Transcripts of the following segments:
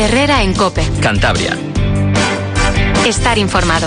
Herrera en COPE. Cantabria. Estar informado.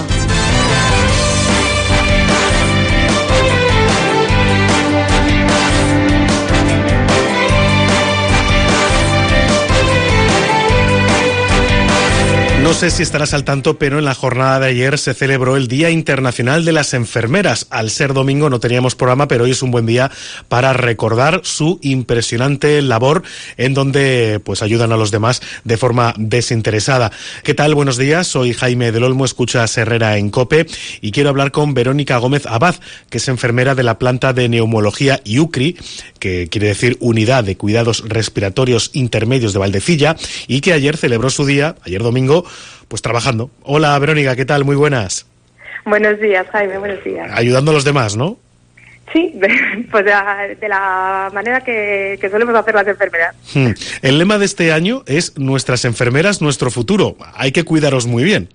No sé si estarás al tanto, pero en la jornada de ayer se celebró el Día Internacional de las Enfermeras. Al ser domingo no teníamos programa, pero hoy es un buen día para recordar su impresionante labor en donde pues ayudan a los demás de forma desinteresada. ¿Qué tal? Buenos días, soy Jaime del Olmo, escuchas Herrera en COPE y quiero hablar con Verónica Gómez Abad, que es enfermera de la planta de neumología IUCRI, que quiere decir Unidad de Cuidados Respiratorios Intermedios de Valdecilla, y que ayer celebró su día, ayer domingo, pues trabajando. Hola Verónica, ¿qué tal? Muy buenas. Buenos días, Jaime, buenos días. Ayudando a los demás, ¿no? Sí, pues de la manera que solemos hacer las enfermeras. El lema de este año es Nuestras enfermeras, nuestro futuro. Hay que cuidaros muy bien.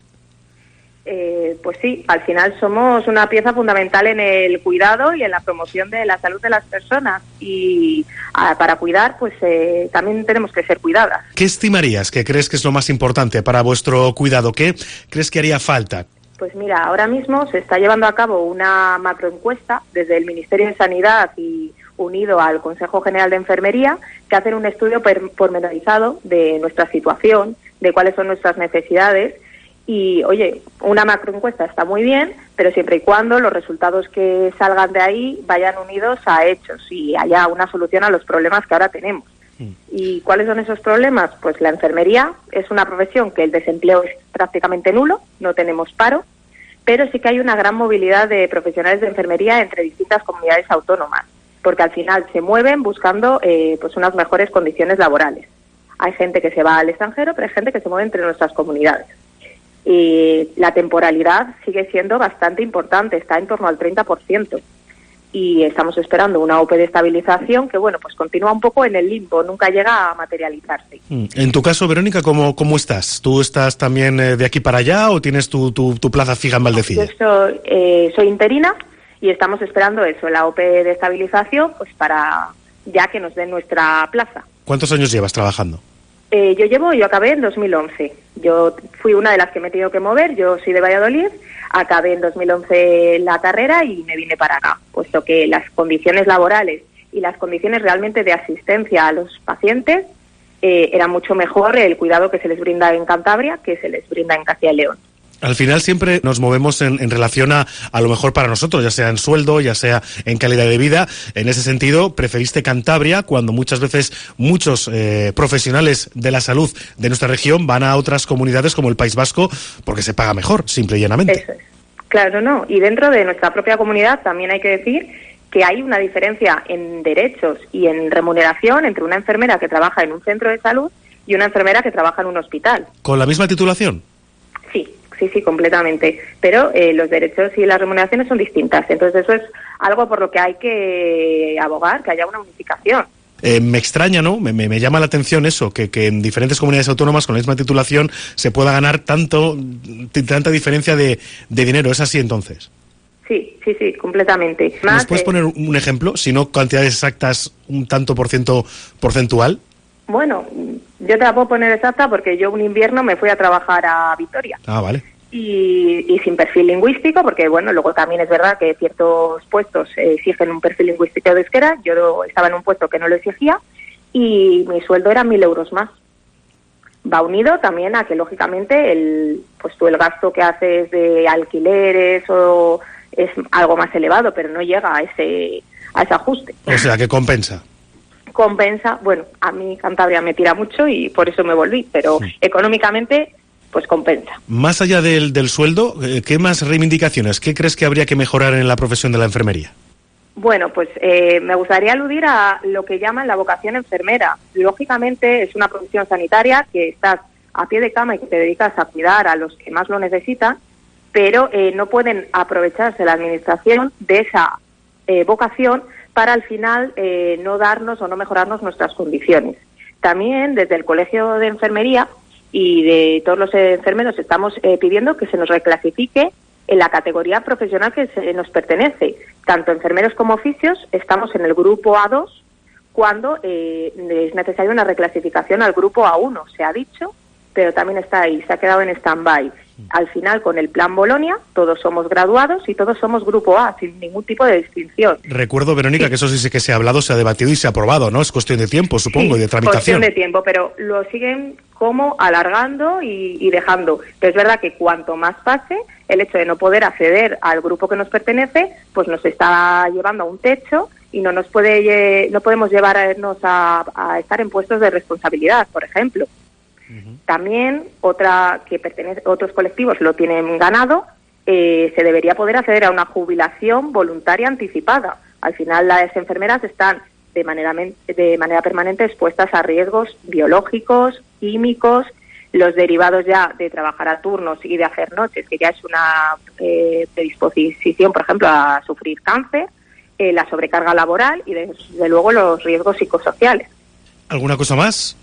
Pues sí, al final somos una pieza fundamental en el cuidado y en la promoción de la salud de las personas, y para cuidar pues también tenemos que ser cuidadas. ¿Qué estimarías que crees que es lo más importante para vuestro cuidado? ¿Qué crees que haría falta? Pues mira, ahora mismo se está llevando a cabo una macroencuesta desde el Ministerio de Sanidad y unido al Consejo General de Enfermería, que hacen un estudio pormenorizado de nuestra situación, de cuáles son nuestras necesidades. Y, oye, una macroencuesta está muy bien, pero siempre y cuando los resultados que salgan de ahí vayan unidos a hechos y haya una solución a los problemas que ahora tenemos. ¿Y cuáles son esos problemas? Pues la enfermería es una profesión que el desempleo es prácticamente nulo, no tenemos paro, pero sí que hay una gran movilidad de profesionales de enfermería entre distintas comunidades autónomas, porque al final se mueven buscando pues unas mejores condiciones laborales. Hay gente que se va al extranjero, pero hay gente que se mueve entre nuestras comunidades. Y la temporalidad sigue siendo bastante importante, está en torno al 30%. Y estamos esperando una OPE de estabilización que, bueno, pues continúa un poco en el limbo, nunca llega a materializarse. En tu caso, Verónica, ¿cómo estás? ¿Tú estás también de aquí para allá o tienes tu plaza fija en Valdecilla? Yo soy interina y estamos esperando eso, la OPE de estabilización, pues para ya que nos den nuestra plaza. ¿Cuántos años llevas trabajando? Yo acabé en 2011. Yo fui una de las que me he tenido que mover. Yo soy de Valladolid, acabé en 2011 la carrera y me vine para acá, puesto que las condiciones laborales y las condiciones realmente de asistencia a los pacientes era mucho mejor el cuidado que se les brinda en Cantabria que se les brinda en Castilla y León. Al final siempre nos movemos en relación a lo mejor para nosotros, ya sea en sueldo, ya sea en calidad de vida. En ese sentido, preferiste Cantabria cuando muchas veces muchos profesionales de la salud de nuestra región van a otras comunidades como el País Vasco porque se paga mejor, simple y llanamente. Eso es. Claro, no. Y dentro de nuestra propia comunidad también hay que decir que hay una diferencia en derechos y en remuneración entre una enfermera que trabaja en un centro de salud y una enfermera que trabaja en un hospital. ¿Con la misma titulación? Sí, completamente. Pero los derechos y las remuneraciones son distintas. Entonces eso es algo por lo que hay que abogar, que haya una unificación. Me extraña, ¿no? Me llama la atención eso, que en diferentes comunidades autónomas con la misma titulación se pueda ganar tanta diferencia de dinero. ¿Es así entonces? Sí, completamente. ¿Nos puedes poner un ejemplo, si no cantidades exactas, un tanto porcentual? Bueno, yo te la puedo poner exacta porque yo un invierno me fui a trabajar a Vitoria. Ah, vale. Y sin perfil lingüístico, porque bueno, luego también es verdad que ciertos puestos exigen un perfil lingüístico de euskera. Yo estaba en un puesto que no lo exigía y mi sueldo era 1.000 euros más. Va unido también a que lógicamente pues tú el gasto que haces de alquileres o es algo más elevado, pero no llega a ese ajuste. O sea, que compensa. Bueno, a mí Cantabria me tira mucho y por eso me volví, pero económicamente pues compensa. Más allá del sueldo, ¿qué más reivindicaciones? ¿Qué crees que habría que mejorar en la profesión de la enfermería? Bueno, pues me gustaría aludir a lo que llaman la vocación enfermera. Lógicamente es una profesión sanitaria que estás a pie de cama y que te dedicas a cuidar a los que más lo necesitan, pero no pueden aprovecharse la administración de esa vocación para al final no darnos o no mejorarnos nuestras condiciones. También desde el Colegio de Enfermería y de todos los enfermeros estamos pidiendo que se nos reclasifique en la categoría profesional que nos pertenece. Tanto enfermeros como oficios estamos en el grupo A2 cuando es necesaria una reclasificación al grupo A1. Se ha dicho pero también está ahí, se ha quedado en stand-by. Al final, con el Plan Bolonia, todos somos graduados y todos somos Grupo A, sin ningún tipo de distinción. Recuerdo, Verónica, que eso sí que se ha hablado, se ha debatido y se ha aprobado, ¿no? Es cuestión de tiempo, supongo, y de tramitación. Cuestión de tiempo, pero lo siguen como alargando y dejando. Pero es verdad que cuanto más pase, el hecho de no poder acceder al grupo que nos pertenece, pues nos está llevando a un techo y no podemos llevarnos a estar en puestos de responsabilidad, por ejemplo. También otros colectivos lo tienen ganado, se debería poder acceder a una jubilación voluntaria anticipada. Al final las enfermeras están de manera permanente expuestas a riesgos biológicos, químicos, los derivados ya de trabajar a turnos y de hacer noches, que ya es una predisposición, por ejemplo, a sufrir cáncer, la sobrecarga laboral y desde luego los riesgos psicosociales. ¿Alguna cosa más?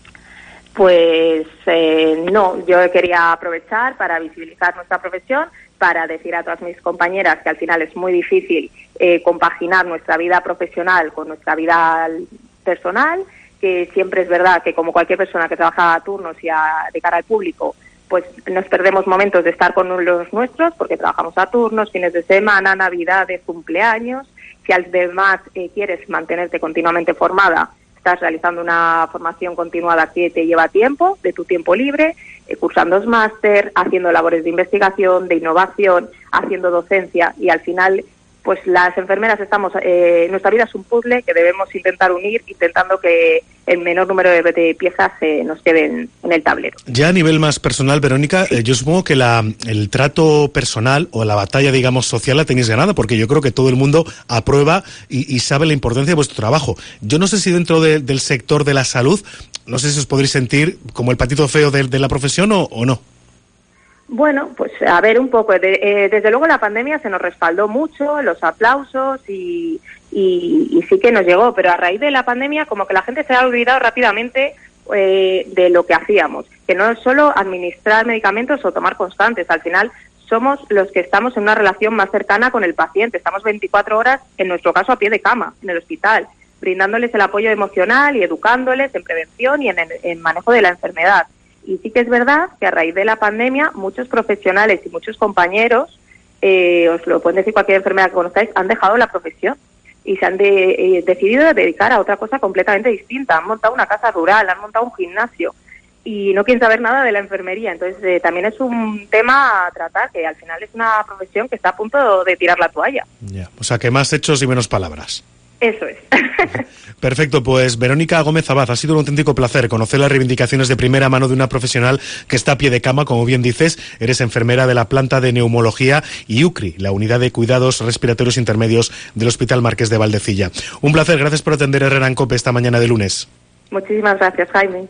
Pues no, yo quería aprovechar para visibilizar nuestra profesión, para decir a todas mis compañeras que al final es muy difícil compaginar nuestra vida profesional con nuestra vida personal, que siempre es verdad que como cualquier persona que trabaja a turnos y de cara al público, pues nos perdemos momentos de estar con los nuestros porque trabajamos a turnos, fines de semana, navidades, cumpleaños. Si además quieres mantenerte continuamente formada, estás realizando una formación continuada que te lleva tiempo, de tu tiempo libre, cursando máster, haciendo labores de investigación, de innovación, haciendo docencia y al final, pues las enfermeras nuestra vida es un puzzle que debemos intentar unir, intentando que el menor número de piezas nos queden en el tablero. Ya a nivel más personal, Verónica, yo supongo que el trato personal o la batalla, digamos, social la tenéis ganada, porque yo creo que todo el mundo aprueba y sabe la importancia de vuestro trabajo. Yo no sé si dentro del sector de la salud, no sé si os podréis sentir como el patito feo de la profesión o no. Bueno, pues a ver un poco. Desde luego la pandemia se nos respaldó mucho, los aplausos y sí que nos llegó, pero a raíz de la pandemia como que la gente se ha olvidado rápidamente de lo que hacíamos, que no es solo administrar medicamentos o tomar constantes, al final somos los que estamos en una relación más cercana con el paciente, estamos 24 horas, en nuestro caso a pie de cama, en el hospital, brindándoles el apoyo emocional y educándoles en prevención y en manejo de la enfermedad. Y sí que es verdad que a raíz de la pandemia muchos profesionales y muchos compañeros, os lo pueden decir cualquier enfermera que conozcáis, han dejado la profesión y se han decidido dedicar a otra cosa completamente distinta. Han montado una casa rural, han montado un gimnasio y no quieren saber nada de la enfermería. Entonces también es un tema a tratar, que al final es una profesión que está a punto de tirar la toalla. Ya. O sea, que más hechos y menos palabras. Eso es. Perfecto, pues Verónica Gómez Abad, ha sido un auténtico placer conocer las reivindicaciones de primera mano de una profesional que está a pie de cama, como bien dices. Eres enfermera de la planta de neumología y UCRI, la unidad de cuidados respiratorios intermedios del Hospital Marqués de Valdecilla. Un placer, gracias por atender Herrera en COPE esta mañana de lunes. Muchísimas gracias, Jaime.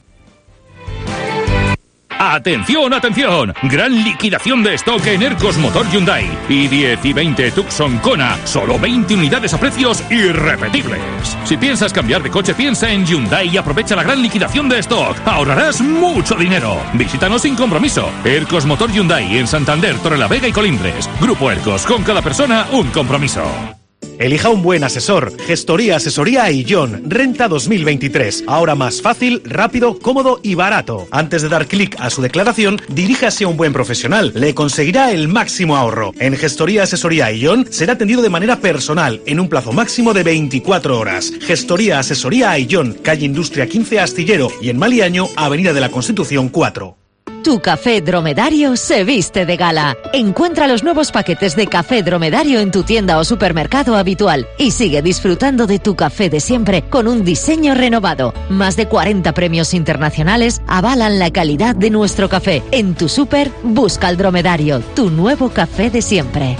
¡Atención, atención! Gran liquidación de stock en Ercos Motor Hyundai. i10 y 20 Tucson Kona. Solo 20 unidades a precios irrepetibles. Si piensas cambiar de coche, piensa en Hyundai y aprovecha la gran liquidación de stock. Ahorrarás mucho dinero. Visítanos sin compromiso. Ercos Motor Hyundai en Santander, Torrelavega y Colindres. Grupo Ercos, con cada persona un compromiso. Elija un buen asesor. Gestoría, Asesoría Aillón. Renta 2023. Ahora más fácil, rápido, cómodo y barato. Antes de dar clic a su declaración, diríjase a un buen profesional. Le conseguirá el máximo ahorro. En Gestoría, Asesoría Aillón será atendido de manera personal, en un plazo máximo de 24 horas. Gestoría, Asesoría Aillón. Calle Industria 15 Astillero y en Maliaño, Avenida de la Constitución 4. Tu café dromedario se viste de gala. Encuentra los nuevos paquetes de café dromedario en tu tienda o supermercado habitual y sigue disfrutando de tu café de siempre con un diseño renovado. Más de 40 premios internacionales avalan la calidad de nuestro café. En tu súper, busca el dromedario, tu nuevo café de siempre.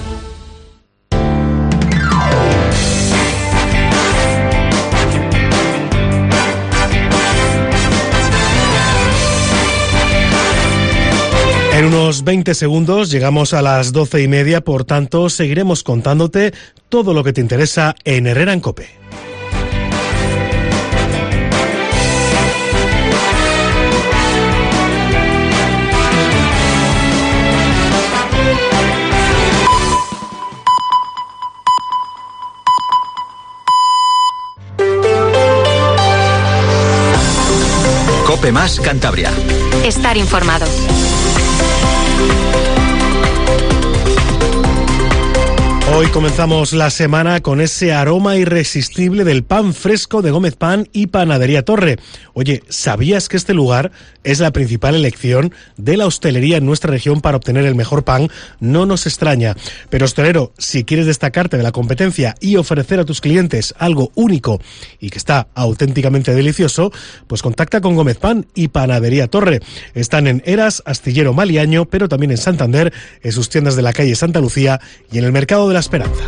En unos 20 segundos llegamos a las 12:30, por tanto seguiremos contándote todo lo que te interesa en Herrera en COPE. COPE más Cantabria. Estar informado. Hoy comenzamos la semana con ese aroma irresistible del pan fresco de Gómez Pan y Panadería Torre. Oye, ¿sabías que este lugar es la principal elección de la hostelería en nuestra región para obtener el mejor pan? No nos extraña. Pero hostelero, si quieres destacarte de la competencia y ofrecer a tus clientes algo único y que está auténticamente delicioso, pues contacta con Gómez Pan y Panadería Torre. Están en Eras, Astillero Maliaño, pero también en Santander, en sus tiendas de la calle Santa Lucía y en el Mercado de la Esperanza.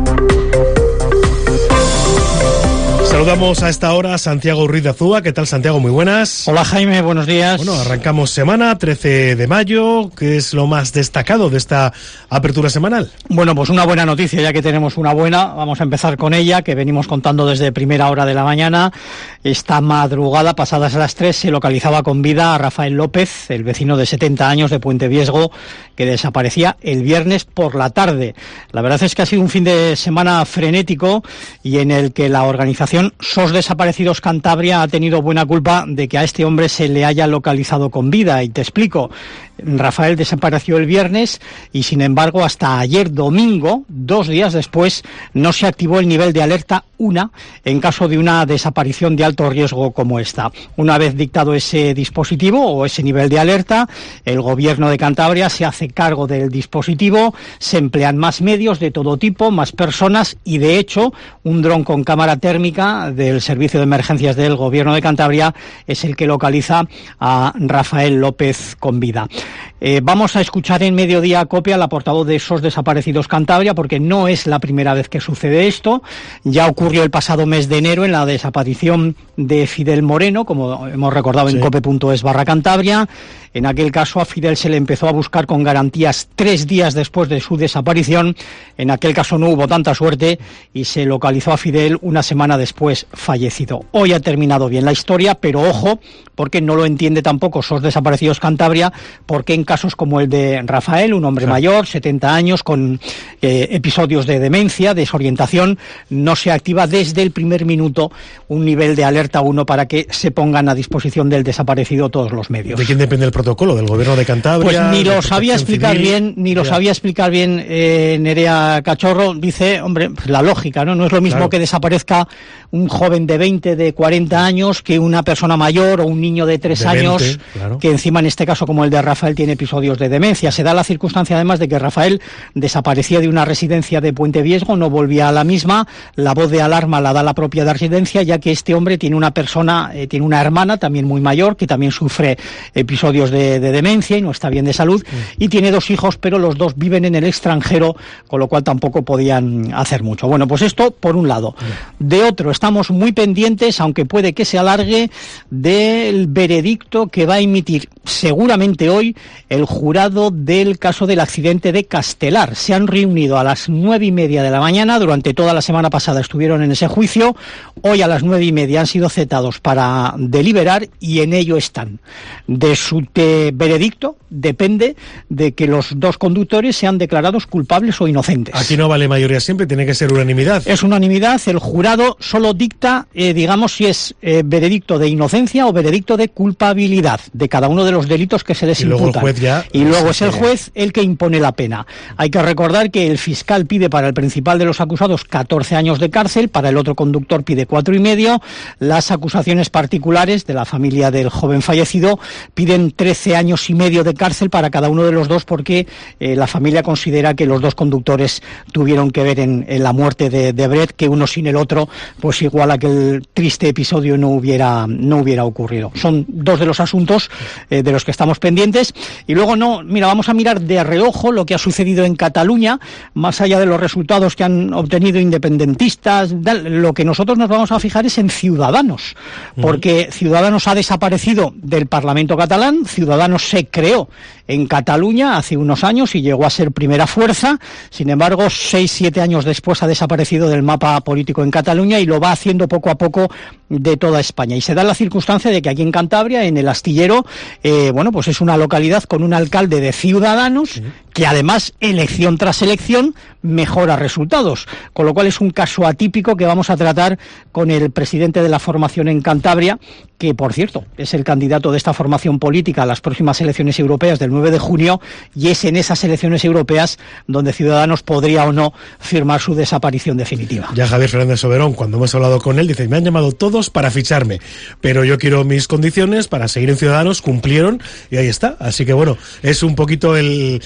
Saludamos a esta hora a Santiago Ruiz de Azúa. ¿Qué tal, Santiago? Muy buenas. Hola, Jaime, buenos días. Bueno, arrancamos semana, 13 de mayo. ¿Qué es lo más destacado de esta apertura semanal? Bueno, pues una buena noticia, ya que tenemos una buena. Vamos a empezar con ella, que venimos contando desde primera hora de la mañana. Esta madrugada, pasadas las 3, se localizaba con vida a Rafael López, el vecino de 70 años de Puente Viesgo, que desaparecía el viernes por la tarde. La verdad es que ha sido un fin de semana frenético y en el que la organización SOS Desaparecidos Cantabria ha tenido buena culpa de que a este hombre se le haya localizado con vida. Y te explico. Rafael desapareció el viernes y, sin embargo, hasta ayer domingo, 2 días después, no se activó el nivel de alerta 1 en caso de una desaparición de alto riesgo como esta. Una vez dictado ese dispositivo o ese nivel de alerta, el Gobierno de Cantabria se hace cargo del dispositivo, se emplean más medios de todo tipo, más personas y, de hecho, un dron con cámara térmica del Servicio de Emergencias del Gobierno de Cantabria es el que localiza a Rafael López con vida. Vamos a escuchar en Mediodía COPE a la portavoz de SOS Desaparecidos Cantabria, porque no es la primera vez que sucede esto. Ya ocurrió el pasado mes de enero en la desaparición de Fidel Moreno, como hemos recordado en cope.es/Cantabria. En aquel caso a Fidel se le empezó a buscar con garantías 3 días después de su desaparición. En aquel caso no hubo tanta suerte y se localizó a Fidel una semana después fallecido. Hoy ha terminado bien la historia, pero ojo, porque no lo entiende tampoco SOS Desaparecidos Cantabria, porque en casos como el de Rafael, un hombre mayor, 70 años, con episodios de demencia, desorientación, no se activa desde el primer minuto un nivel de alerta 1 para que se pongan a disposición del desaparecido todos los medios. ¿De quién depende el protocolo? ¿Del Gobierno de Cantabria? Pues ni lo sabía explicar bien, Nerea Cachorro. Dice, hombre, pues la lógica, ¿no? No es lo mismo que desaparezca un joven de 20, de 40 años que una persona mayor o un niño de 3 años, que encima en este caso, como el de Rafael, tiene episodios de demencia. Se da la circunstancia además de que Rafael desaparecía de una residencia de Puente Viesgo, no volvía a la misma. La voz de alarma la da la propia residencia, ya que este hombre tiene tiene una hermana también muy mayor que también sufre episodios de demencia y no está bien de salud, y tiene 2 hijos, pero los 2 viven en el extranjero, con lo cual tampoco podían hacer mucho. Bueno, pues esto por un lado. De otro, estamos muy pendientes, aunque puede que se alargue, del veredicto que va a emitir seguramente hoy el jurado del caso del accidente de Castelar. Se han reunido a las 9:30 de la mañana, durante toda la semana pasada estuvieron en ese juicio, hoy a las 9:30 han sido citados para deliberar y en ello están. De su veredicto depende de que los 2 conductores sean declarados culpables o inocentes. Aquí no vale mayoría siempre, tiene que ser unanimidad. Es unanimidad, el jurado solo dicta, digamos, si es veredicto de inocencia o veredicto de culpabilidad de cada uno de los delitos que se les imputan. Y luego es el juez el que impone la pena. Hay que recordar que el fiscal pide para el principal de los acusados 14 años de cárcel, para el otro conductor pide 4,5. Las acusaciones particulares de la familia del joven fallecido piden 13 años y medio de cárcel para cada uno de los 2, porque la familia considera que los 2 conductores tuvieron que ver en la muerte de Brett, que uno sin el otro, pues igual aquel triste episodio no hubiera ocurrido. Son 2 de los asuntos de los que estamos pendientes. Y luego vamos a mirar de reojo lo que ha sucedido en Cataluña, más allá de los resultados que han obtenido independentistas. Lo que nosotros nos vamos a fijar es en Ciudadanos, porque Ciudadanos ha desaparecido del Parlamento catalán. Ciudadanos se creó en Cataluña hace unos años y llegó a ser primera fuerza. Sin embargo, 6-7 años después ha desaparecido del mapa político en Cataluña y lo va haciendo poco a poco de toda España. Y se da la circunstancia de que aquí en Cantabria, en el Astillero, pues es una localidad con un alcalde de Ciudadanos que además, elección tras elección, mejora resultados, con lo cual es un caso atípico que vamos a tratar con el presidente de la formación en Cantabria, que por cierto es el candidato de esta formación política a las próximas elecciones europeas del 9 de junio, y es en esas elecciones europeas donde Ciudadanos podría o no firmar su desaparición definitiva. Ya Javier Fernández Soberón, cuando hemos hablado con él, dice: me han llamado todos para ficharme, pero yo quiero mis condiciones para seguir en Ciudadanos, cumplieron y ahí está. Así que bueno, es un poquito el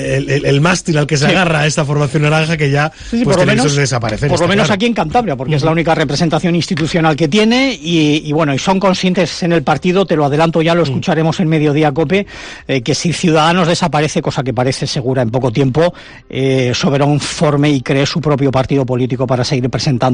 mástil al que se agarra esta formación naranja, que ya pues por tiene lo menos, que desaparecer. Por lo menos claro. aquí en Cantabria, porque es la única representación institucional que tiene, y bueno, y son conscientes en el partido, te lo adelanto ya, lo escucharemos en Mediodía COPE, que si Ciudadanos desaparece, cosa que parece segura en poco tiempo, Soberón forme y cree su propio partido político para seguir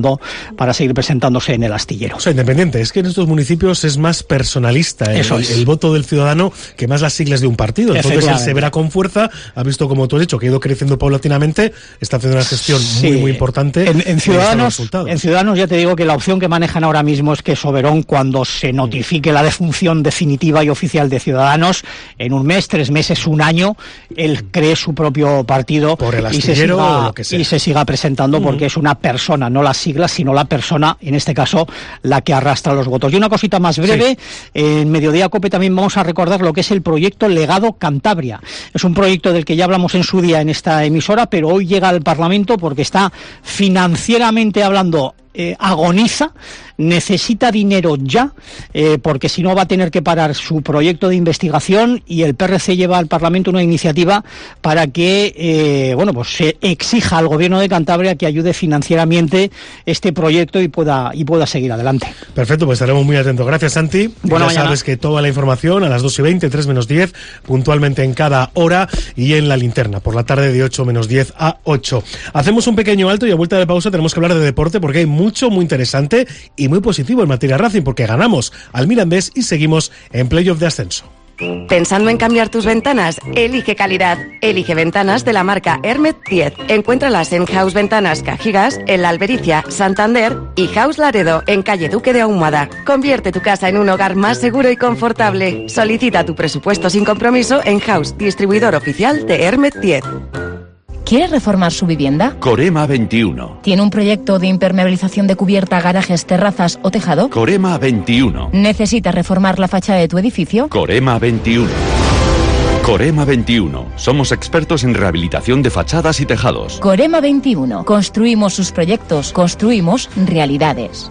presentándose en el astillero. O sea, independiente, es que en estos municipios es más personalista el voto del ciudadano que más las siglas de un partido. Entonces él se verá con fuerza, ha visto, como tú has dicho, que ha ido creciendo paulatinamente, está haciendo una gestión muy importante. En Ciudadanos ya te digo que la opción que manejan ahora mismo es que Soberón, cuando se notifique la defunción definitiva y oficial de Ciudadanos, en un mes, 3 meses, un año, él cree su propio partido por el astillero o lo que sea, y se siga presentando, porque es una persona, no las siglas, sino la persona, en este caso, la que arrastra los votos. Y una cosita más breve, en Mediodía COPE también vamos a recordar lo que es el proyecto Legado Cantabria. Es un proyecto del que ya hablamos en su día en esta emisora, pero hoy llega al Parlamento porque está financieramente hablando, agoniza, necesita dinero ya, porque si no va a tener que parar su proyecto de investigación, y el PRC lleva al Parlamento una iniciativa para que se exija al Gobierno de Cantabria que ayude financieramente este proyecto y pueda seguir adelante. Perfecto, pues estaremos muy atentos. Gracias, Santi. Ya sabes que toda la información a las 2:20, 3:10, puntualmente en cada hora, y en la linterna por la tarde de 8:10 a 8. Hacemos un pequeño alto y a vuelta de pausa tenemos que hablar de deporte, porque hay mucho, muy interesante y muy positivo en materia Racing, porque ganamos al Mirandés y seguimos en playoff de ascenso. ¿Pensando en cambiar tus ventanas? Elige calidad. Elige ventanas de la marca Hermet 10. Encuéntralas en House Ventanas Cajigas, en La Albericia, Santander, y House Laredo, en calle Duque de Ahumada. Convierte tu casa en un hogar más seguro y confortable. Solicita tu presupuesto sin compromiso en House, distribuidor oficial de Hermet 10. ¿Quiere reformar su vivienda? Corema 21. ¿Tiene un proyecto de impermeabilización de cubierta, garajes, terrazas o tejado? Corema 21. ¿Necesita reformar la fachada de tu edificio? Corema 21. Corema 21. Somos expertos en rehabilitación de fachadas y tejados. Corema 21. Construimos sus proyectos, construimos realidades.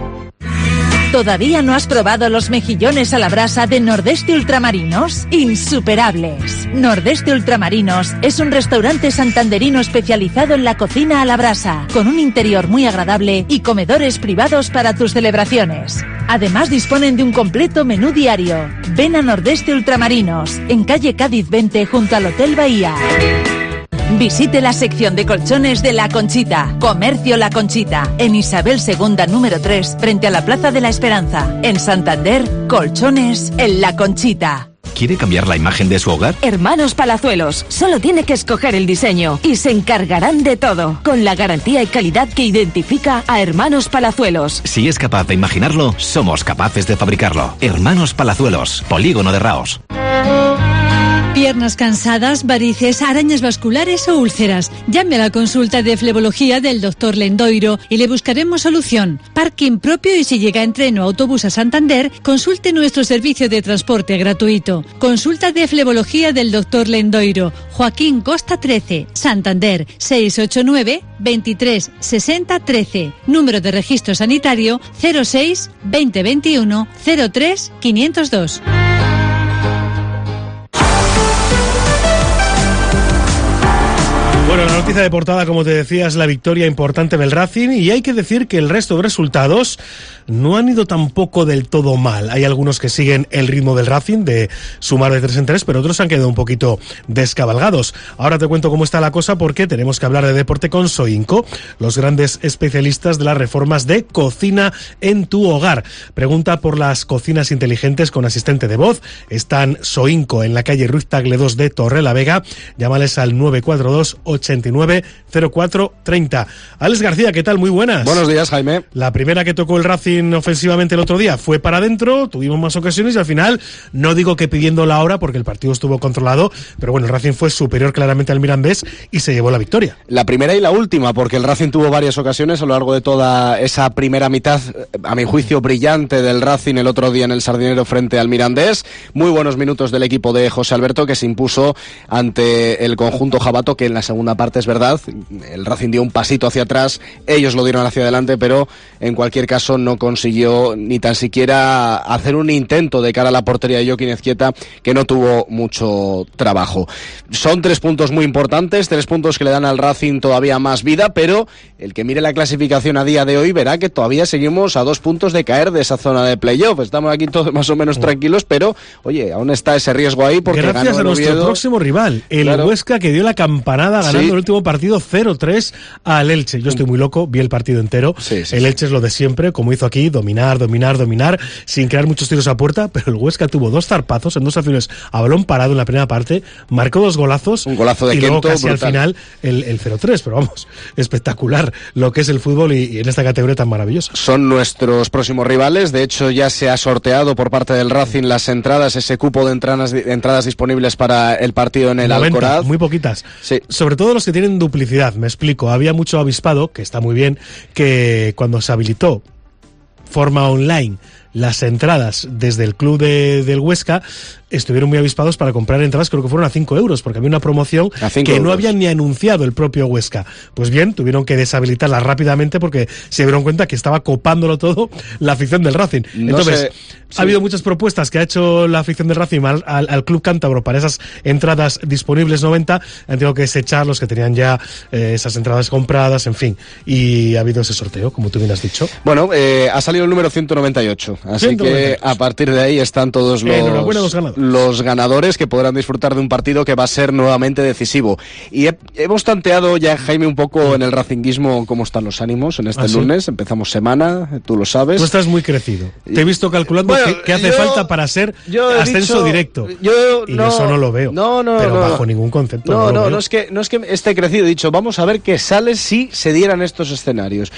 ¿Todavía no has probado los mejillones a la brasa de Nordeste Ultramarinos? ¡Insuperables! Nordeste Ultramarinos es un restaurante santanderino especializado en la cocina a la brasa, con un interior muy agradable y comedores privados para tus celebraciones. Además disponen de un completo menú diario. Ven a Nordeste Ultramarinos, en calle Cádiz 20, junto al Hotel Bahía. Visite la sección de colchones de La Conchita, Comercio La Conchita, en Isabel II número 3, frente a la Plaza de la Esperanza. En Santander, colchones en La Conchita. ¿Quiere cambiar la imagen de su hogar? Hermanos Palazuelos, solo tiene que escoger el diseño y se encargarán de todo, con la garantía y calidad que identifica a Hermanos Palazuelos. Si es capaz de imaginarlo, somos capaces de fabricarlo. Hermanos Palazuelos, Polígono de Raos. Piernas cansadas, varices, arañas vasculares o úlceras. Llame a la consulta de flebología del Dr. Lendoiro y le buscaremos solución. Parking propio, y si llega en tren o autobús a Santander, consulte nuestro servicio de transporte gratuito. Consulta de flebología del Dr. Lendoiro. Joaquín Costa 13, Santander, 689 23 60 13. Número de registro sanitario 06 2021 03 502. Bueno, la noticia de portada, como te decía, es la victoria importante del Racing, y hay que decir que el resto de resultados no han ido tampoco del todo mal. Hay algunos que siguen el ritmo del Racing de sumar de 3 en 3, pero otros han quedado un poquito descabalgados. Ahora te cuento cómo está la cosa, porque tenemos que hablar de deporte con Soinco, los grandes especialistas de las reformas de cocina en tu hogar. Pregunta por las cocinas inteligentes con asistente de voz. Están Soinco en la calle Ruiz Tagle 2 de Torrelavega. Llámales al 942 89 04 30. Alex García, ¿qué tal? Muy buenas. Buenos días, Jaime. La primera que tocó el Racing ofensivamente el otro día fue para adentro, tuvimos más ocasiones y al final, no digo que pidiendo la hora porque el partido estuvo controlado, pero bueno, el Racing fue superior claramente al Mirandés y se llevó la victoria. La primera y la última, porque el Racing tuvo varias ocasiones a lo largo de toda esa primera mitad, a mi juicio brillante del Racing el otro día en el Sardinero frente al Mirandés. Muy buenos minutos del equipo de José Alberto, que se impuso ante el conjunto jabato, que en la segunda parte es verdad, el Racing dio un pasito hacia atrás, ellos lo dieron hacia adelante, pero en cualquier caso no consiguió ni tan siquiera hacer un intento de cara a la portería de Joaquín Ezquieta, que no tuvo mucho trabajo. Son 3 puntos muy importantes, 3 puntos que le dan al Racing todavía más vida, pero el que mire la clasificación a día de hoy verá que todavía seguimos a 2 puntos de caer de esa zona de playoff. Estamos aquí todos más o menos tranquilos, pero oye, aún está ese riesgo ahí porque gracias a nuestro próximo rival, el Huesca, que dio la campanada ganando el último partido 0-3 al Elche. Yo estoy muy loco, vi el partido entero. El Elche es lo de siempre, como hizo aquí, dominar, sin crear muchos tiros a puerta, pero el Huesca tuvo 2 zarpazos en 2 acciones a balón parado en la primera parte, marcó 2 golazos, un golazo de y Kento, luego casi brutal. al final el 0-3, pero vamos, espectacular lo que es el fútbol y en esta categoría tan maravillosa. Son nuestros próximos rivales, de hecho ya se ha sorteado por parte del Racing las entradas, ese cupo de entradas disponibles para el partido en el 90, Alcoraz. Muy poquitas. Sí. Sobre todo los que tienen duplicidad, me explico. Había mucho avispado, que está muy bien, que cuando se habilitó forma online las entradas desde el club del Huesca, estuvieron muy avispados para comprar entradas, creo que fueron a 5 euros, porque había una promoción que no habían ni anunciado el propio Huesca. Pues bien, tuvieron que deshabilitarla rápidamente porque se dieron cuenta que estaba copándolo todo la afición del Racing. Entonces, ha habido muchas propuestas que ha hecho la afición del Racing al club cántabro para esas entradas disponibles 90, han tenido que desechar los que tenían ya esas entradas compradas, en fin, y ha habido ese sorteo, como tú bien has dicho. Bueno, ha salido el número 198, así 198. Que a partir de ahí están todos los ganadores que podrán disfrutar de un partido que va a ser nuevamente decisivo. Y hemos tanteado ya, Jaime, un poco en el racinguismo cómo están los ánimos en este lunes. Empezamos semana, tú lo sabes. Tú estás muy crecido. Te he visto calculando que hace falta para ser ascenso directo. Y eso no lo veo. Pero bajo ningún concepto. No es que esté crecido. He dicho, vamos a ver qué sale si se dieran estos escenarios.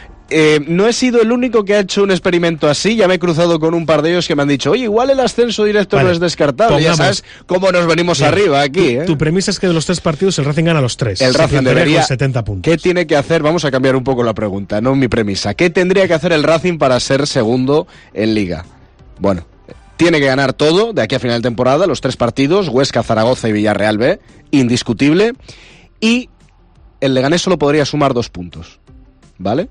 No he sido el único que ha hecho un experimento así, ya me he cruzado con un par de ellos que me han dicho, oye, igual el ascenso directo no es descartable, ya sabes cómo nos venimos arriba aquí. Tu premisa es que de los 3 partidos el Racing gana los 3. El Racing debería con 70 puntos. ¿Qué tiene que hacer? Vamos a cambiar un poco la pregunta, no mi premisa. ¿Qué tendría que hacer el Racing para ser segundo en Liga? Bueno, tiene que ganar todo de aquí a final de temporada, los 3 partidos, Huesca, Zaragoza y Villarreal B, indiscutible, y el Leganés solo podría sumar 2 puntos, ¿vale?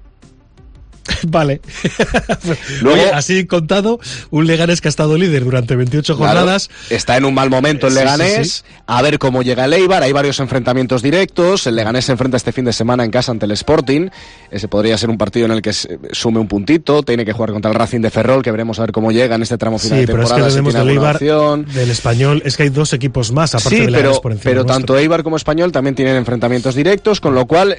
Vale. Luego, oye, así contado, un Leganés que ha estado líder durante 28 jornadas. Está en un mal momento el Leganés. Sí. A ver cómo llega el Eibar. Hay varios enfrentamientos directos. El Leganés se enfrenta este fin de semana en casa ante el Sporting. Ese podría ser un partido en el que sume un puntito. Tiene que jugar contra el Racing de Ferrol, que veremos a ver cómo llega en este tramo final de temporada. Pero es que tenemos del Eibar, del Español, es que hay 2 equipos más aparte del Leganés por encima. Pero tanto Eibar como Español también tienen enfrentamientos directos, con lo cual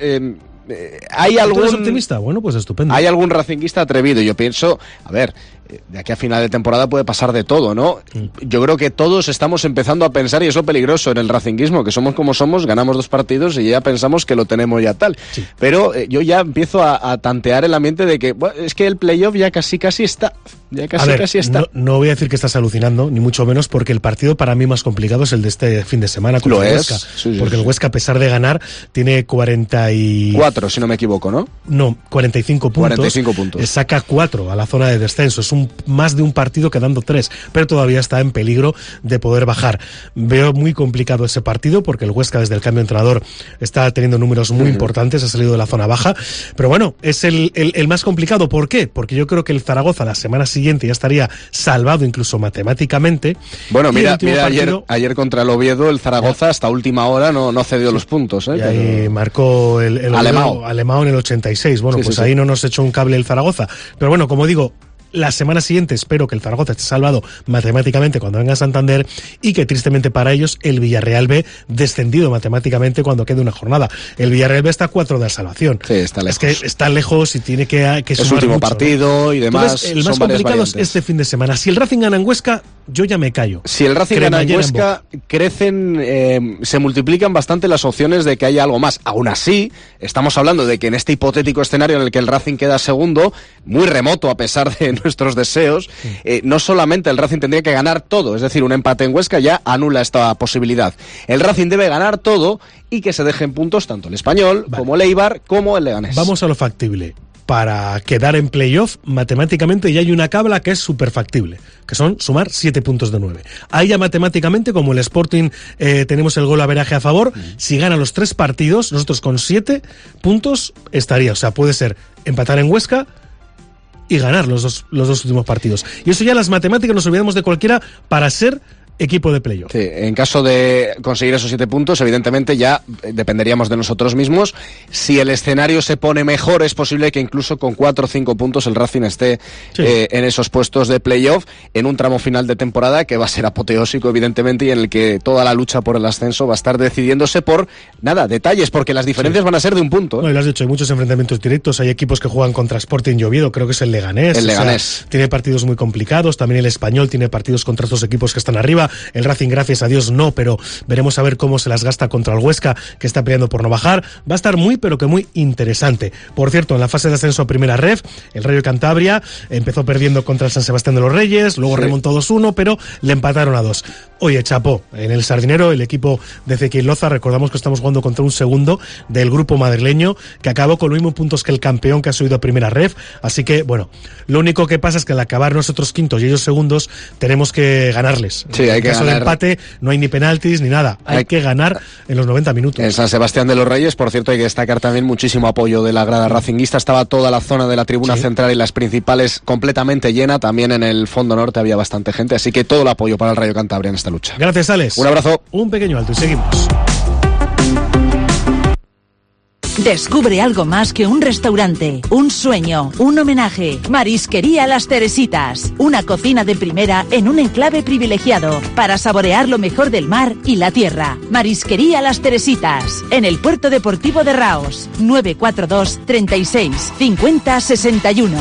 hay algún... ¿Tú eres optimista? Bueno, pues estupendo. Hay algún racinguista atrevido. Yo pienso, a ver, de aquí a final de temporada puede pasar de todo, ¿no? Yo creo que todos estamos empezando a pensar, y es lo peligroso en el racinguismo, que somos como somos, ganamos 2 partidos y ya pensamos que lo tenemos ya tal. Sí. Pero yo ya empiezo a tantear el ambiente de que, bueno, es que el playoff ya casi está. Ya casi está. No voy a decir que estás alucinando, ni mucho menos, porque el partido para mí más complicado es el de este fin de semana contra el Huesca. Porque el Huesca, a pesar de ganar, tiene 44, si no me equivoco, ¿no? No, 45 puntos. 45 puntos. Saca 4 a la zona de descenso. Es más de un partido quedando 3, pero todavía está en peligro de poder bajar. Veo muy complicado ese partido porque el Huesca, desde el cambio de entrenador, está teniendo números muy importantes, ha salido de la zona baja, pero bueno, es el más complicado. ¿Por qué? Porque yo creo que el Zaragoza la semana siguiente ya estaría salvado incluso matemáticamente. Bueno, mira ayer contra el Oviedo, el Zaragoza hasta última hora no cedió los puntos. Y ahí marcó el Alemão en el 86. Bueno, ahí no nos echó un cable el Zaragoza. Pero bueno, como digo, la semana siguiente espero que el Zaragoza esté salvado matemáticamente cuando venga a Santander y que tristemente para ellos el Villarreal B descendido matemáticamente cuando quede una jornada. El Villarreal B está a 4 de la salvación. Sí, está lejos. Es que está lejos y tiene que sumar es último mucho, partido, ¿no? Y demás. Entonces, el más complicado es este fin de semana. Si el Racing gana en Huesca, yo ya me callo. Si el Racing gana en Huesca, crecen, se multiplican bastante las opciones de que haya algo más. Aún así, estamos hablando de que en este hipotético escenario en el que el Racing queda segundo, muy remoto a pesar de nuestros deseos, no solamente el Racing tendría que ganar todo, es decir, un empate en Huesca ya anula esta posibilidad. El Racing debe ganar todo y que se dejen puntos tanto el Español como el Eibar como el Leganés. Vamos a lo factible. Para quedar en playoff, matemáticamente ya hay una cabla que es súper factible, que son sumar 7 puntos de 9. Ahí ya matemáticamente, como el Sporting tenemos el golaveraje a favor, si gana los 3 partidos, nosotros con 7 puntos estaría. O sea, puede ser empatar en Huesca y ganar los dos últimos partidos. Y eso ya las matemáticas nos olvidamos de cualquiera para ser equipo de playoff. Sí, en caso de conseguir esos 7 puntos, evidentemente ya dependeríamos de nosotros mismos. Si el escenario se pone mejor, es posible que incluso con 4 o 5 puntos el Racing esté en esos puestos de playoff en un tramo final de temporada que va a ser apoteósico, evidentemente, y en el que toda la lucha por el ascenso va a estar decidiéndose por, detalles, porque las diferencias van a ser de un punto. No, y lo has dicho, hay muchos enfrentamientos directos, hay equipos que juegan contra Sporting y Oviedo, creo que es el Leganés. El Leganés. Tiene partidos muy complicados, también el Español tiene partidos contra estos equipos que están arriba. El Racing, gracias a Dios, no, pero veremos a ver cómo se las gasta contra el Huesca, que está peleando por no bajar. Va a estar muy, pero que muy interesante. Por cierto, en la fase de ascenso a Primera Ref, el Rayo Cantabria empezó perdiendo contra el San Sebastián de los Reyes, luego remontó 2-1, pero le empataron a 2. Oye, chapó, en el Sardinero, el equipo de Ezequiel Loza, recordamos que estamos jugando contra un segundo del grupo madrileño, que acabó con los mismos puntos que el campeón que ha subido a Primera Ref, así que, bueno, lo único que pasa es que al acabar nosotros quintos y ellos segundos, tenemos que ganarles. Sí, hay que ganar. De empate, no hay ni penaltis ni nada, hay que ganar en los 90 minutos. En San Sebastián de los Reyes, por cierto, hay que destacar también muchísimo apoyo de la grada racinguista, estaba toda la zona de la tribuna central y las principales completamente llena, también en el fondo norte había bastante gente, así que todo el apoyo para el Rayo Cantabria en esta lucha. Gracias, Alex. Un abrazo. Un pequeño alto y seguimos. Descubre algo más que un restaurante, un sueño, un homenaje. Marisquería Las Teresitas, una cocina de primera en un enclave privilegiado para saborear lo mejor del mar y la tierra. Marisquería Las Teresitas, en el Puerto Deportivo de Raos, 942 36 50 61.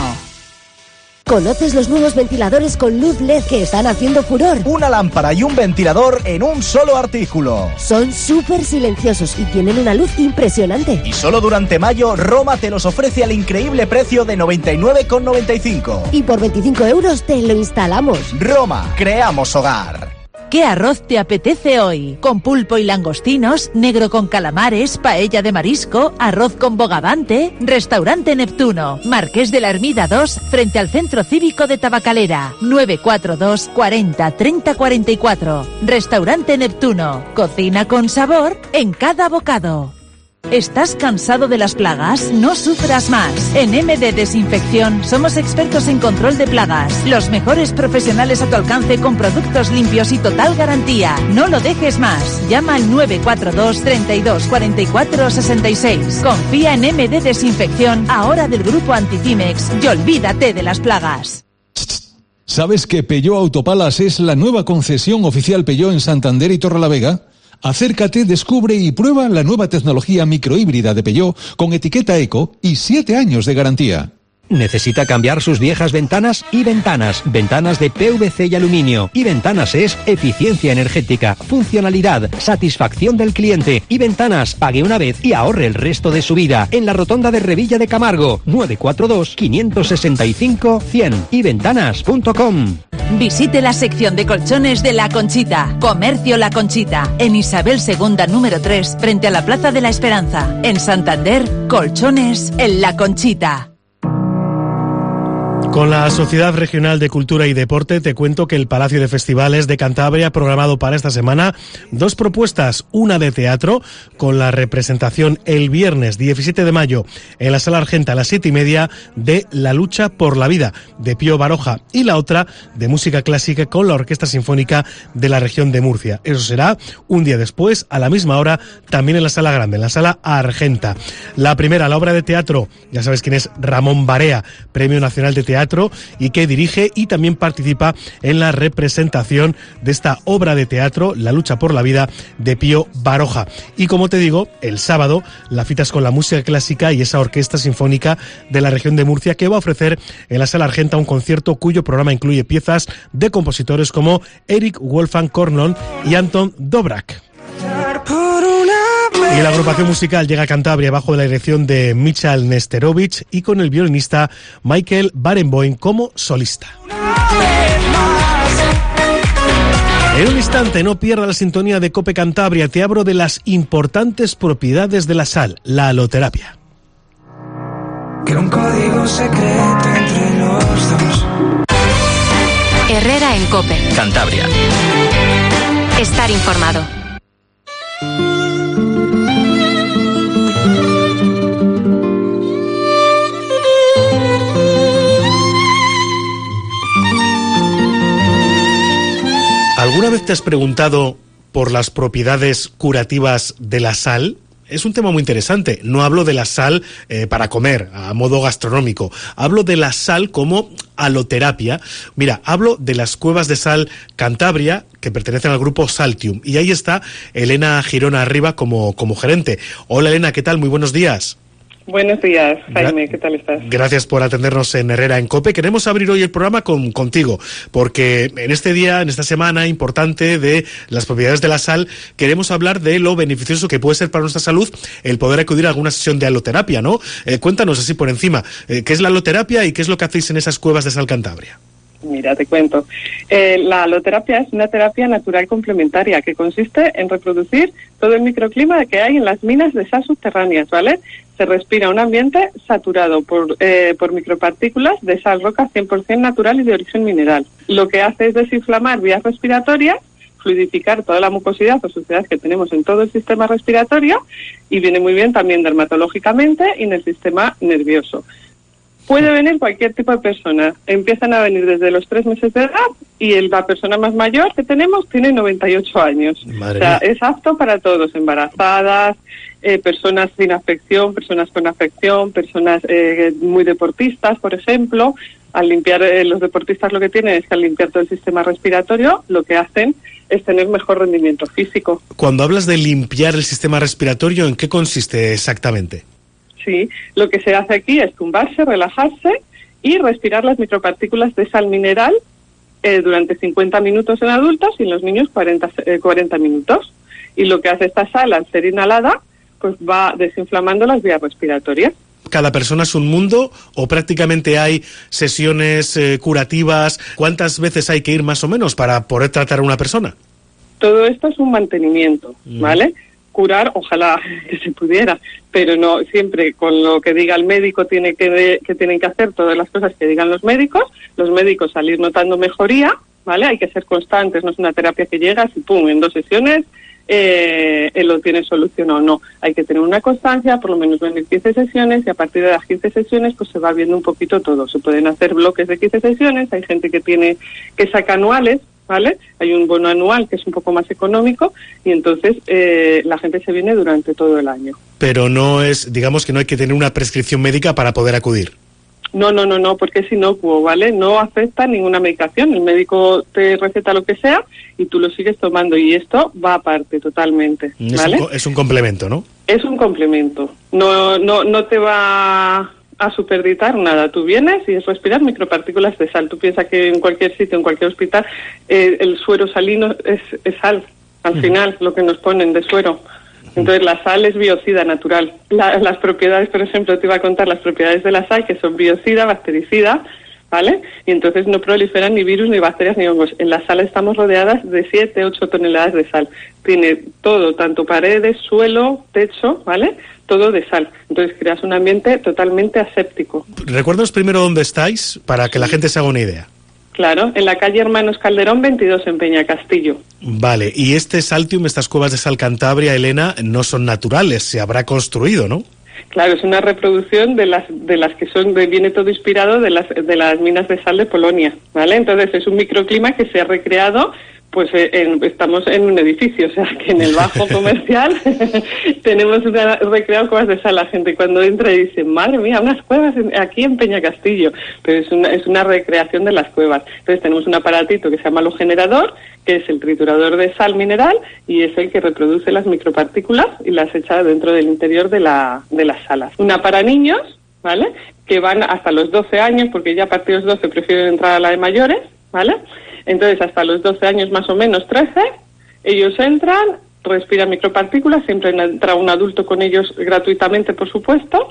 ¿Conoces los nuevos ventiladores con luz LED que están haciendo furor? Una lámpara y un ventilador en un solo artículo. Son súper silenciosos y tienen una luz impresionante. Y solo durante mayo, Roma te los ofrece al increíble precio de 99,95. Y por 25 euros te lo instalamos. Roma, creamos hogar. ¿Qué arroz te apetece hoy? ¿Con pulpo y langostinos? ¿Negro con calamares? ¿Paella de marisco? ¿Arroz con bogavante? Restaurante Neptuno, Marqués de la Ermida 2, frente al Centro Cívico de Tabacalera. 942 40 30 44. Restaurante Neptuno, cocina con sabor en cada bocado. ¿Estás cansado de las plagas? No sufras más. En MD Desinfección somos expertos en control de plagas. Los mejores profesionales a tu alcance con productos limpios y total garantía. No lo dejes más. Llama al 942 32 44 66. Confía en MD Desinfección, ahora del grupo Anticimex, y olvídate de las plagas. ¿Sabes que Peugeot Autopalas es la nueva concesión oficial Peugeot en Santander y Torrelavega? Acércate, descubre y prueba la nueva tecnología microhíbrida de Peugeot con etiqueta Eco y 7 años de garantía. ¿Necesita cambiar sus viejas ventanas? Y Ventanas, ventanas de PVC y aluminio. Y Ventanas es eficiencia energética, funcionalidad, satisfacción del cliente. Y Ventanas, pague una vez y ahorre el resto de su vida. En la rotonda de Revilla de Camargo, 942 565 100. yventanas.com. Visite la sección de colchones de La Conchita. Comercio La Conchita, en Isabel II número 3, frente a la Plaza de la Esperanza. En Santander, colchones en La Conchita. Con la Sociedad Regional de Cultura y Deporte te cuento que el Palacio de Festivales de Cantabria ha programado para esta semana 2 propuestas, una de teatro con la representación el viernes 17 de mayo en la Sala Argenta a las 7:30 de La Lucha por la Vida de Pío Baroja y la otra de música clásica con la Orquesta Sinfónica de la Región de Murcia. Eso será un día después a la misma hora también en la Sala Grande, en la Sala Argenta. La primera, la obra de teatro, ya sabes quién es Ramón Barea, Premio Nacional de Teatro teatro y que dirige y también participa en la representación de esta obra de teatro, La lucha por la vida, de Pío Baroja. Y como te digo, el sábado la cita es con la música clásica y esa orquesta sinfónica de la región de Murcia, que va a ofrecer en la Sala Argenta un concierto cuyo programa incluye piezas de compositores como Erich Wolfgang Kornlund y Anton Dvořák. Y la agrupación musical llega a Cantabria bajo la dirección de Michal Nesterovic y con el violinista Michael Barenboim como solista. En un instante, no pierda la sintonía de COPE Cantabria. Te hablo de las importantes propiedades de la sal, la aloterapia. Que un código secreto entre los dos. Herrera en COPE Cantabria. Estar informado. ¿Alguna vez te has preguntado por las propiedades curativas de la sal? Es un tema muy interesante. No hablo de la sal para comer, a modo gastronómico. Hablo de la sal como aloterapia. Mira, hablo de las cuevas de sal Cantabria, que pertenecen al grupo Saltium. Y ahí está Elena Girona Arriba como gerente. Hola Elena, ¿qué tal? Muy buenos días. Buenos días, Jaime, ¿qué tal estás? Gracias por atendernos en Herrera en COPE. Queremos abrir hoy el programa contigo, porque en este día, en esta semana importante de las propiedades de la sal, queremos hablar de lo beneficioso que puede ser para nuestra salud el poder acudir a alguna sesión de aloterapia, ¿no? Cuéntanos así por encima, ¿qué es la aloterapia y qué es lo que hacéis en esas cuevas de sal Cantabria? Mira, te cuento. La aloterapia es una terapia natural complementaria que consiste en reproducir todo el microclima que hay en las minas de sal subterráneas, ¿vale? Se respira un ambiente saturado por micropartículas de sal roca 100% natural y de origen mineral. Lo que hace es desinflamar vías respiratorias, fluidificar toda la mucosidad o suciedad que tenemos en todo el sistema respiratorio y viene muy bien también dermatológicamente y en el sistema nervioso. Puede venir cualquier tipo de persona. Empiezan a venir desde los 3 meses de edad y la persona más mayor que tenemos tiene 98 años. Madre o sea, mía. es apto para todos, embarazadas, personas sin afección, personas con afección, personas muy deportistas, por ejemplo. Al limpiar, los deportistas lo que tienen es que al limpiar todo el sistema respiratorio, lo que hacen es tener mejor rendimiento físico. Cuando hablas de limpiar el sistema respiratorio, ¿en qué consiste exactamente? Sí, lo que se hace aquí es tumbarse, relajarse y respirar las micropartículas de sal mineral durante 50 minutos en adultos y en los niños 40 minutos. Y lo que hace esta sal, al ser inhalada, pues va desinflamando las vías respiratorias. ¿Cada persona es un mundo o prácticamente hay sesiones curativas? ¿Cuántas veces hay que ir más o menos para poder tratar a una persona? Todo esto es un mantenimiento, ¿vale? Curar, ojalá que se pudiera, pero no siempre con lo que diga el médico tienen que hacer todas las cosas que digan los médicos al ir notando mejoría, ¿vale? Hay que ser constantes, no es una terapia que llegas y pum, en 2 sesiones lo tienes solucionado, no, hay que tener una constancia, por lo menos venir 15 sesiones y a partir de las 15 sesiones pues se va viendo un poquito todo, se pueden hacer bloques de 15 sesiones, hay gente que saca anuales, ¿vale? Hay un bono anual que es un poco más económico y entonces la gente se viene durante todo el año. Pero no es, digamos que no hay que tener una prescripción médica para poder acudir. No, porque es inocuo, ¿vale? No afecta ninguna medicación, el médico te receta lo que sea y tú lo sigues tomando y esto va aparte totalmente, ¿vale? Es un complemento, ¿no? Es un complemento, no te va a superditar nada, tú vienes y es respirar micropartículas de sal, tú piensas que en cualquier sitio, en cualquier hospital, el suero salino es sal, al final, lo que nos ponen de suero. Entonces la sal es biocida natural. Las propiedades, por ejemplo, te iba a contar las propiedades de la sal, que son biocida, bactericida, ¿vale? Y entonces no proliferan ni virus, ni bacterias, ni hongos. En la sal estamos rodeadas de 7-8 toneladas de sal. Tiene todo, tanto paredes, suelo, techo, ¿vale? Todo de sal. Entonces creas un ambiente totalmente aséptico. Recuérdanos primero dónde estáis, para que la gente se haga una idea. Claro, en la calle Hermanos Calderón 22 en Peñacastillo. Vale, y este Saltium, estas cuevas de sal Cantabria, Elena, no son naturales, se habrá construido, ¿no? Claro, es una reproducción de las que son, viene todo inspirado de las minas de sal de Polonia, ¿vale? Entonces es un microclima que se ha recreado Pues estamos en un edificio, o sea que en el bajo comercial tenemos recreado cuevas de sal. La gente cuando entra y dice, madre mía, unas cuevas aquí en Peñacastillo, pero es una recreación de las cuevas. Entonces tenemos un aparatito que se llama halogenerador, que es el triturador de sal mineral y es el que reproduce las micropartículas y las echa dentro del interior de las salas. Una para niños, ¿vale?, que van hasta los 12 años, porque ya a partir de los 12 prefieren entrar a la de mayores, ¿vale? Entonces, hasta los 12 años más o menos, 13, ellos entran, respiran micropartículas, siempre entra un adulto con ellos gratuitamente, por supuesto,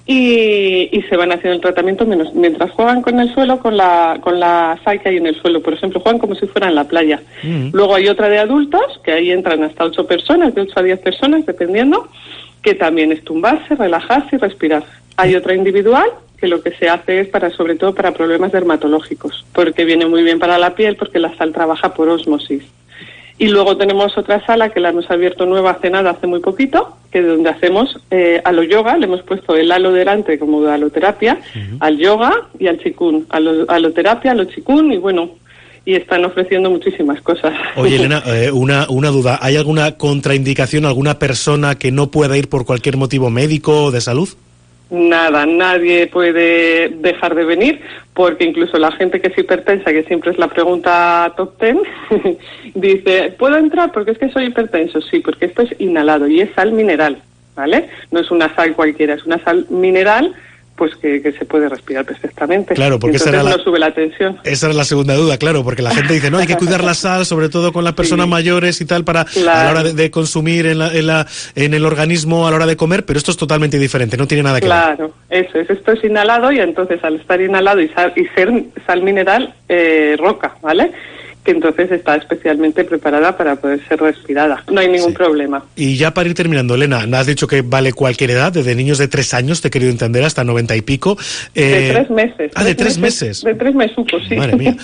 y se van haciendo el tratamiento mientras juegan con el suelo, con la sal que hay en el suelo. Por ejemplo, juegan como si fueran en la playa. Luego hay otra de adultos, que ahí entran hasta 8 personas, de 8 a 10 personas, dependiendo, que también es tumbarse, relajarse y respirar. Hay otra individual, que lo que se hace es sobre todo para problemas dermatológicos, porque viene muy bien para la piel, porque la sal trabaja por ósmosis. Y luego tenemos otra sala que la hemos abierto nueva hace muy poquito, que es donde hacemos halo-yoga. Le hemos puesto el halo delante como de haloterapia, al yoga y al chikun. Haloterapia, al chikun, y bueno, y están ofreciendo muchísimas cosas. Oye, Elena, una duda. ¿Hay alguna contraindicación, alguna persona que no pueda ir por cualquier motivo médico o de salud? Nada, nadie puede dejar de venir, porque incluso la gente que es hipertensa, que siempre es la pregunta top 10, dice, ¿puedo entrar porque es que soy hipertenso? Sí, porque esto es inhalado y es sal mineral, ¿vale? No es una sal cualquiera, es una sal mineral, pues que se puede respirar perfectamente. Claro, porque no sube la tensión. Esa era la segunda duda, claro, porque la gente dice, no, hay que cuidar la sal, sobre todo con las personas mayores y tal, para a la hora de consumir en el organismo a la hora de comer, pero esto es totalmente diferente, no tiene nada que ver. Claro, eso es, esto es inhalado y entonces al estar inhalado y ser sal mineral, roca, ¿vale?, que entonces está especialmente preparada para poder ser respirada. No hay ningún problema. Y ya para ir terminando, Elena, has dicho que vale cualquier edad, desde niños de 3 años, te he querido entender, hasta 90 y pico. De 3 meses. De 3 meses. De 3 mesucos, sí. Madre mía.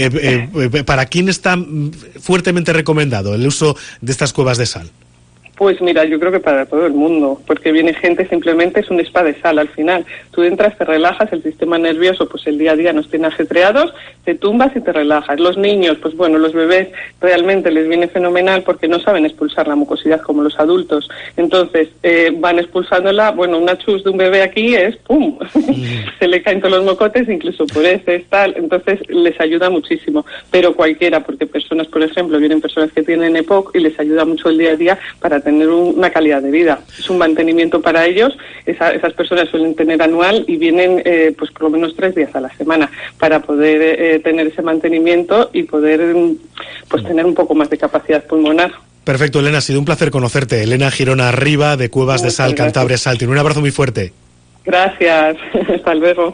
¿Para quién está fuertemente recomendado el uso de estas cuevas de sal? Pues mira, yo creo que para todo el mundo, porque viene gente, simplemente es un spa de sal al final. Tú entras, te relajas, el sistema nervioso, pues el día a día nos tiene ajetreados, te tumbas y te relajas. Los niños, pues bueno, los bebés realmente les viene fenomenal porque no saben expulsar la mucosidad como los adultos. Entonces, van expulsándola, bueno, una chus de un bebé aquí es ¡pum! Se le caen todos los mocotes, incluso por tal. Entonces, les ayuda muchísimo. Pero cualquiera, porque personas, por ejemplo, vienen personas que tienen EPOC y les ayuda mucho el día a día para tener una calidad de vida. Es un mantenimiento para ellos. Esas personas suelen tener anual y vienen pues por lo menos 3 días a la semana para poder tener ese mantenimiento y poder pues tener un poco más de capacidad pulmonar. Perfecto, Elena, ha sido un placer conocerte. Elena Girona Arriba, de Cuevas de Sal, Cantabria Salting. Un abrazo muy fuerte. Gracias. Hasta luego.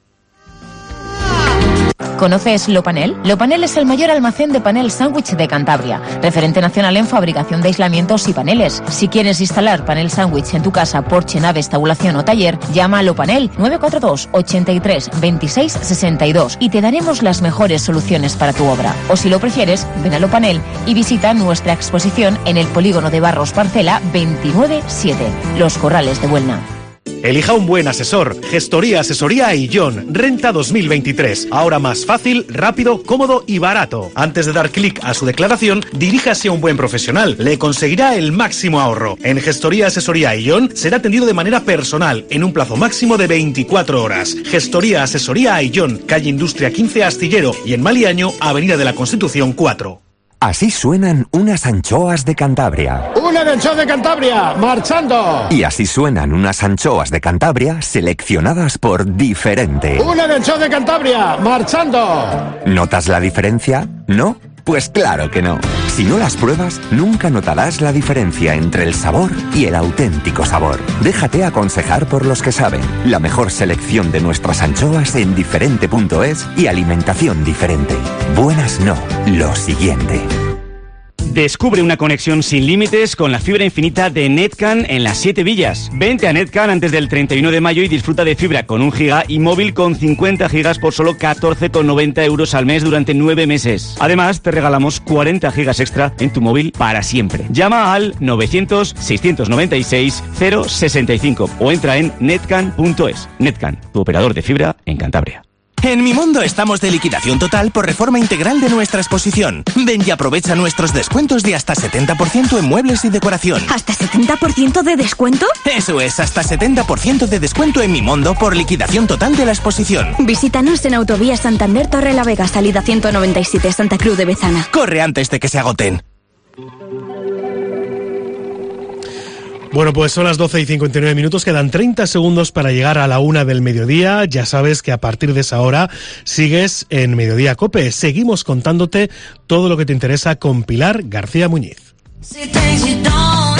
¿Conoces Lopanel? Lopanel es el mayor almacén de panel sándwich de Cantabria, referente nacional en fabricación de aislamientos y paneles. Si quieres instalar panel sándwich en tu casa, porche, nave, estabulación o taller, llama a Lopanel 942 83 26 62 y te daremos las mejores soluciones para tu obra. O si lo prefieres, ven a Lopanel y visita nuestra exposición en el polígono de Barros Parcela 297, Los Corrales de Buelna. Elija un buen asesor. Gestoría, Asesoría Aillón. Renta 2023. Ahora más fácil, rápido, cómodo y barato. Antes de dar clic a su declaración, diríjase a un buen profesional. Le conseguirá el máximo ahorro. En Gestoría, Asesoría Aillón será atendido de manera personal, en un plazo máximo de 24 horas. Gestoría, Asesoría Aillón. Calle Industria 15 Astillero y en Maliaño, Avenida de la Constitución 4. Así suenan unas anchoas de Cantabria. ¡Una anchoa de Cantabria! ¡Marchando! Y así suenan unas anchoas de Cantabria seleccionadas por Diferente. ¡Una anchoa de Cantabria! ¡Marchando! ¿Notas la diferencia? ¿No? Pues claro que no. Si no las pruebas, nunca notarás la diferencia entre el sabor y el auténtico sabor. Déjate aconsejar por los que saben. La mejor selección de nuestras anchoas en diferente.es y alimentación diferente. Buenas no, lo siguiente. Descubre una conexión sin límites con la fibra infinita de Netcan en las 7 villas. Vente a Netcan antes del 31 de mayo y disfruta de fibra con 1 giga y móvil con 50 gigas por solo 14,90 euros al mes durante 9 meses. Además, te regalamos 40 gigas extra en tu móvil para siempre. Llama al 900-696-065 o entra en netcan.es. Netcan, tu operador de fibra en Cantabria. En Mi Mundo estamos de liquidación total por reforma integral de nuestra exposición. Ven y aprovecha nuestros descuentos de hasta 70% en muebles y decoración. ¿Hasta 70% de descuento? Eso es, hasta 70% de descuento en Mi Mundo por liquidación total de la exposición. Visítanos en Autovía Santander Torrelavega, salida 197, Santa Cruz de Bezana. Corre antes de que se agoten. Bueno, pues son las 12:59, quedan 30 segundos para llegar a la 1 del mediodía. Ya sabes que a partir de esa hora sigues en Mediodía COPE. Seguimos contándote todo lo que te interesa con Pilar García Muñiz.